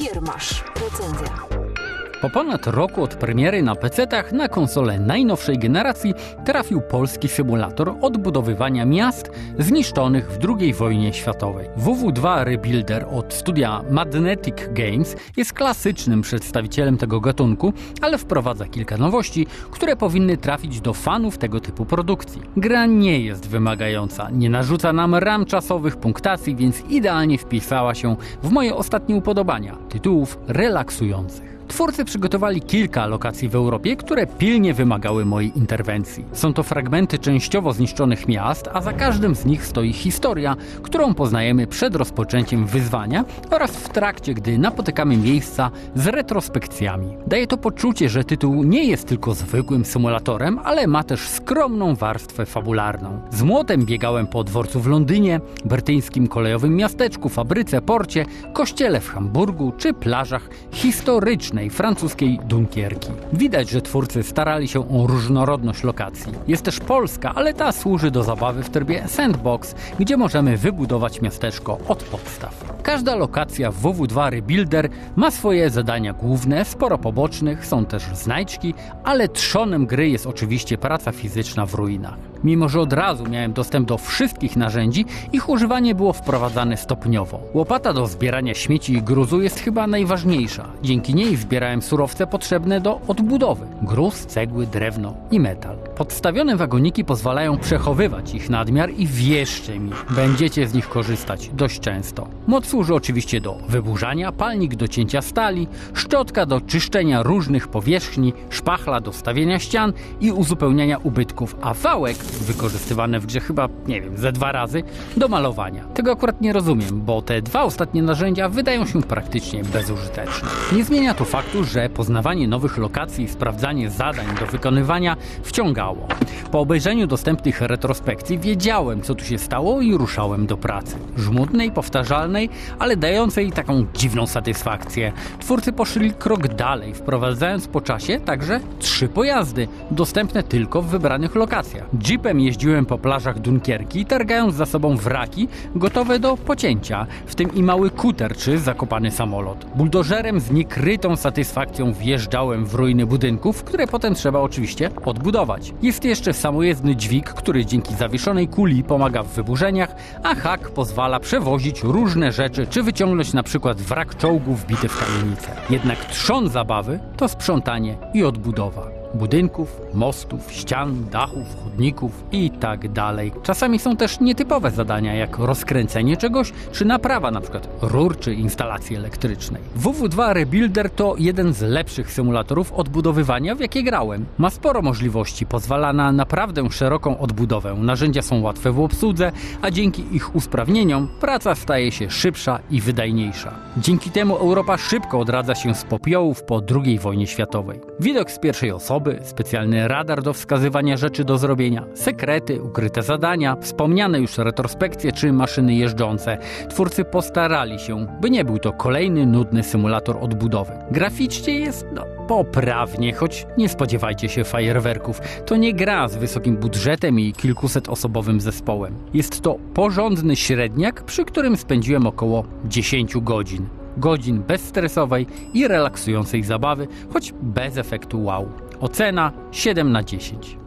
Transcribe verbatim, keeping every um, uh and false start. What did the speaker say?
Firmasz. Recenzja. Po ponad roku od premiery na pecetach na konsolę najnowszej generacji trafił polski symulator odbudowywania miast zniszczonych w drugiej wojnie światowej. W w dwa Rebuilder od studia Magnetic Games jest klasycznym przedstawicielem tego gatunku, ale wprowadza kilka nowości, które powinny trafić do fanów tego typu produkcji. Gra nie jest wymagająca, nie narzuca nam ram czasowych, punktacji, więc idealnie wpisała się w moje ostatnie upodobania tytułów relaksujących. Twórcy przygotowali kilka lokacji w Europie, które pilnie wymagały mojej interwencji. Są to fragmenty częściowo zniszczonych miast, a za każdym z nich stoi historia, którą poznajemy przed rozpoczęciem wyzwania oraz w trakcie, gdy napotykamy miejsca z retrospekcjami. Daje to poczucie, że tytuł nie jest tylko zwykłym symulatorem, ale ma też skromną warstwę fabularną. Z młotem biegałem po dworcu w Londynie, brytyjskim kolejowym miasteczku, fabryce, porcie, kościele w Hamburgu czy plażach historycznych francuskiej Dunkierki. Widać, że twórcy starali się o różnorodność lokacji. Jest też Polska, ale ta służy do zabawy w trybie sandbox, gdzie możemy wybudować miasteczko od podstaw. Każda lokacja w w w dwa Rebuilder ma swoje zadania główne, sporo pobocznych, są też znajdźki, ale trzonem gry jest oczywiście praca fizyczna w ruinach. Mimo że od razu miałem dostęp do wszystkich narzędzi, ich używanie było wprowadzane stopniowo. Łopata do zbierania śmieci i gruzu jest chyba najważniejsza. Dzięki niej zbierałem surowce potrzebne do odbudowy. Gruz, cegły, drewno i metal. Podstawione wagoniki pozwalają przechowywać ich nadmiar i wierzcie mi, będziecie z nich korzystać dość często. Młot służy oczywiście do wyburzania, palnik do cięcia stali, szczotka do czyszczenia różnych powierzchni, szpachla do stawiania ścian i uzupełniania ubytków, a wałek, wykorzystywane w grze chyba, nie wiem, ze dwa razy, do malowania. Tego akurat nie rozumiem, bo te dwa ostatnie narzędzia wydają się praktycznie bezużyteczne. Nie zmienia to faktu, że poznawanie nowych lokacji i sprawdzanie zadań do wykonywania wciągało. Po obejrzeniu dostępnych retrospekcji wiedziałem, co tu się stało i ruszałem do pracy. Żmudnej, powtarzalnej, ale dającej taką dziwną satysfakcję. Twórcy poszli krok dalej, wprowadzając po czasie także trzy pojazdy, dostępne tylko w wybranych lokacjach. Jeepem jeździłem po plażach Dunkierki, targając za sobą wraki gotowe do pocięcia, w tym i mały kuter czy zakopany samolot. Buldożerem z niekrytą satysfakcją wjeżdżałem w ruiny budynków, które potem trzeba oczywiście odbudować. Jest jeszcze samojezdny dźwig, który dzięki zawieszonej kuli pomaga w wyburzeniach, a hak pozwala przewozić różne rzeczy czy wyciągnąć na przykład wrak czołgu wbity w kamienicę. Jednak trzon zabawy to sprzątanie i odbudowa budynków, mostów, ścian, dachów, chodników i tak dalej. Czasami są też nietypowe zadania, jak rozkręcenie czegoś, czy naprawa np. rur, czy instalacji elektrycznej. w w dwa Rebuilder to jeden z lepszych symulatorów odbudowywania, w jakie grałem. Ma sporo możliwości, pozwala na naprawdę szeroką odbudowę. Narzędzia są łatwe w obsłudze, a dzięki ich usprawnieniom praca staje się szybsza i wydajniejsza. Dzięki temu Europa szybko odradza się z popiołów po drugiej wojnie światowej. Widok z pierwszej osoby, specjalny radar do wskazywania rzeczy do zrobienia, sekrety, ukryte zadania, wspomniane już retrospekcje czy maszyny jeżdżące. Twórcy postarali się, by nie był to kolejny nudny symulator odbudowy. Graficznie jest no, poprawnie, choć nie spodziewajcie się fajerwerków. To nie gra z wysokim budżetem i kilkuset osobowym zespołem. Jest to porządny średniak, przy którym spędziłem około dziesięć godzin. Godzin bezstresowej i relaksującej zabawy, choć bez efektu wow. Ocena siedem na dziesięć.